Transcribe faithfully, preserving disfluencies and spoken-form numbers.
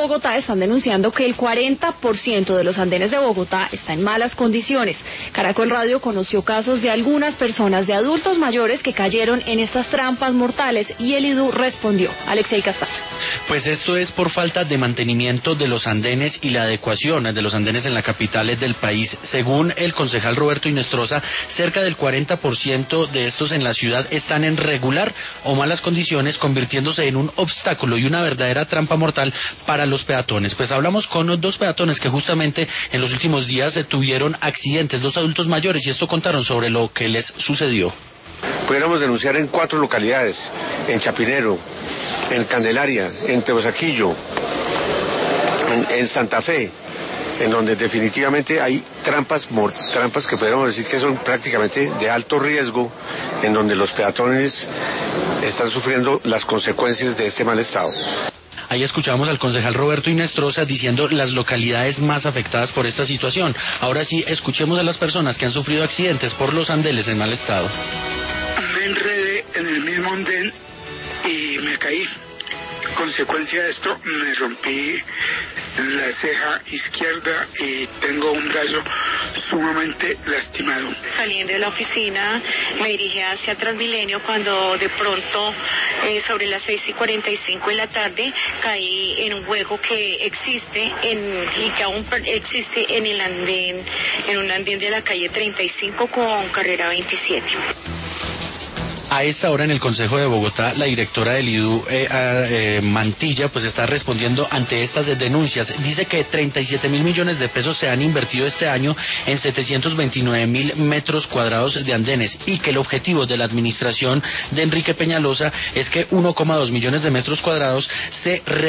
Bogotá están denunciando que el cuarenta por ciento de los andenes de Bogotá está en malas condiciones. Caracol Radio conoció casos de algunas personas, de adultos mayores, que cayeron en estas trampas mortales y el I D U respondió. Alexei Castaño. Pues esto es por falta de mantenimiento de los andenes y la adecuación de los andenes en la capital del país. Según el concejal Roberto Inestrosa, cerca del cuarenta por ciento de estos en la ciudad están en regular o malas condiciones, convirtiéndose en un obstáculo y una verdadera trampa mortal para los peatones. Pues hablamos con dos peatones que justamente en los últimos días tuvieron accidentes, dos adultos mayores, y esto contaron sobre lo que les sucedió. Pudiéramos denunciar en cuatro localidades: en Chapinero, en Candelaria, en Teusaquillo, en, en Santa Fe, en donde definitivamente hay trampas, trampas que podríamos decir que son prácticamente de alto riesgo, en donde los peatones están sufriendo las consecuencias de este mal estado. Ahí escuchamos al concejal Roberto Inestrosa diciendo las localidades más afectadas por esta situación. Ahora sí, escuchemos a las personas que han sufrido accidentes por los andenes en mal estado. Me enredé en el mismo andén y me caí. Consecuencia de esto, me rompí la ceja izquierda y tengo un brazo sumamente lastimado. Saliendo de la oficina me dirigí hacia Transmilenio cuando de pronto eh, sobre las seis y cuarenta y cinco de la tarde caí en un hueco que existe en, y que aún existe en el andén, en un andén de la calle treinta y cinco con carrera veintisiete. A esta hora en el Consejo de Bogotá, la directora del I D U, eh, eh, Mantilla, pues está respondiendo ante estas denuncias. Dice que treinta y siete mil millones de pesos se han invertido este año en setecientos veintinueve mil metros cuadrados de andenes y que el objetivo de la administración de Enrique Peñalosa es que uno coma dos millones de metros cuadrados se